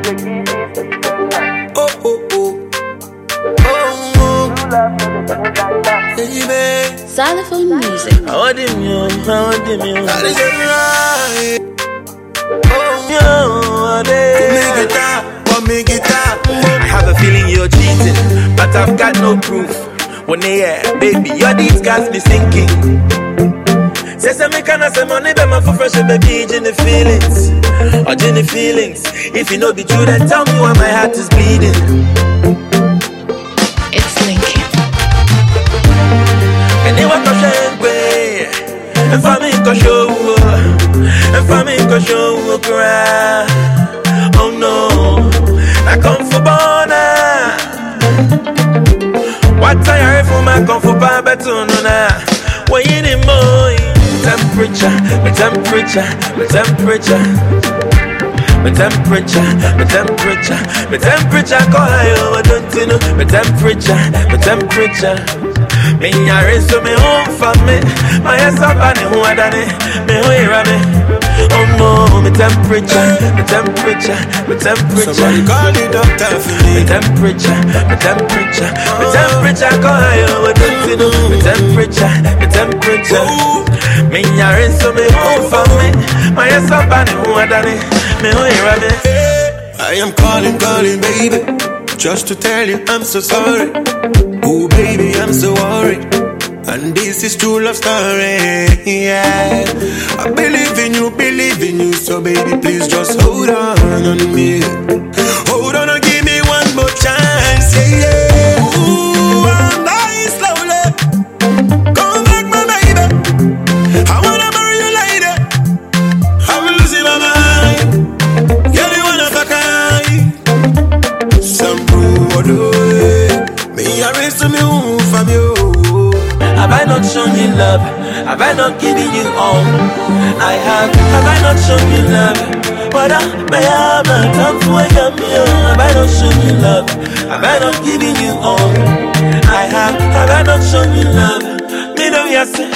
Oh, oh, oh. Oh, oh. Baby. Xylophone music. I want him, yo. I want him, yo. That is right. Oh, yo. Make it up. Make it up. I have a feeling you're cheating, but I've got no proof. When they baby, your deeds got me sinking. Says I make an say money, but my fresh baby, Jenny feelings. Or Jenny feelings. If you know the truth, then tell me why my heart is bleeding. It's Linkin. And you want to share, and for me, go show, and for me, go show, cry. Oh no, I come for bona. What I heard from my come for Baba to Nona. When you need more temperature, my temperature, my temperature, my temperature, my temperature, my temperature, go higher, I don't you know, my temperature, my temperature. Me ya raise to me home for me. My ass up and who I done it. Me who you me. Oh no, my temperature, my temperature, my temperature. Somebody call the doctor for me. My temperature, my temperature, my temperature. Go higher, I don't you know. My temperature, my temperature. Me ya raise to me home for me. My ass up and who I done it. Me who you me. I am calling, baby, just to tell you I'm so sorry. Oh baby, I'm so worried, and this is true love story. Yeah, I believe in you, so baby, please just hold on me. Hold on and give me one more chance. Yeah. Ooh, I'm dying slowly. Come back, my baby. I wanna marry you lady. I'm losing my mind. You're the one of a kind. Some good. I raise to me from you. Have I not shown you love? Have I not given you all? I have I not shown you love? What I may have come to wake up me. Have I not shown you love? Have I not given you all? I have I not shown you love? Me know you say,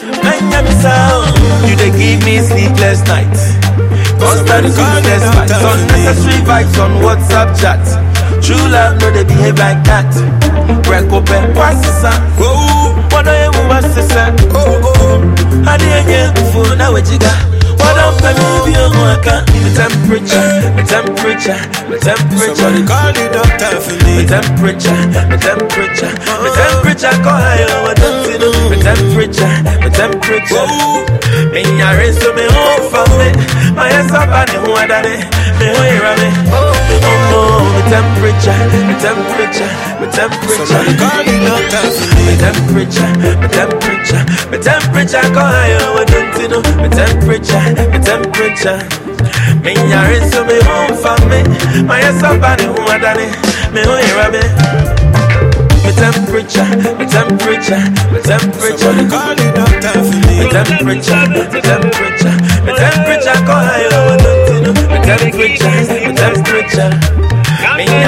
you they give me sleepless nights. Constant sleepless fights, unnecessary vibes on WhatsApp chat. True love, no they behave like that. Break open, what's this? What do you want to say? I didn't get the phone, now what you got? What up, baby, you want to the temperature, the temperature, the temperature. Somebody call the doctor for me. The temperature, the temperature, the temperature, call higher, what don't you know? The temperature, the temperature. Me ya raise to me home for me. My ass up and who I done it. Me who you me. Oh no, the temperature, the temperature, the temperature. Somebody call the doctor for me. The temperature, the temperature, the temperature, call higher, what don't you know? The temperature, the temperature. Me ya raise to me home for me. My ass up and who I done it. Me who you me. The temperature, the temperature, the temperature. Somebody call the doctor for me. The temperature, the temperature, the temperature, go higher, don't you know? The temperature, the temperature. Me